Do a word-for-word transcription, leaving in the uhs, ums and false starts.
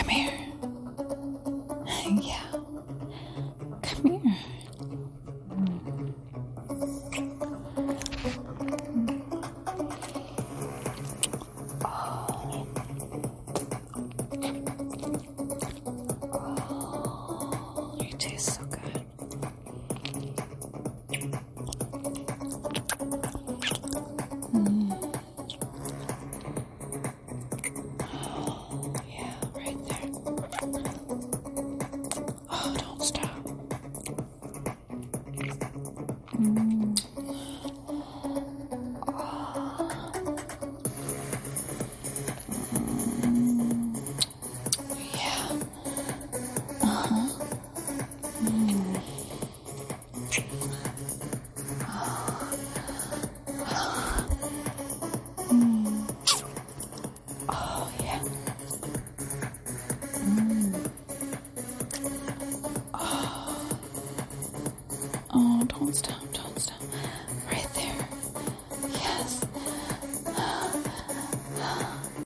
Come here. Yeah. Come here. Oh. Oh, you taste so good. Mm. Oh, yeah, right there. Oh, don't stop. Mm. Yeah. Uh-huh. Mm. Mm. Oh, yeah. Mm. Oh. Oh, don't stop. Don't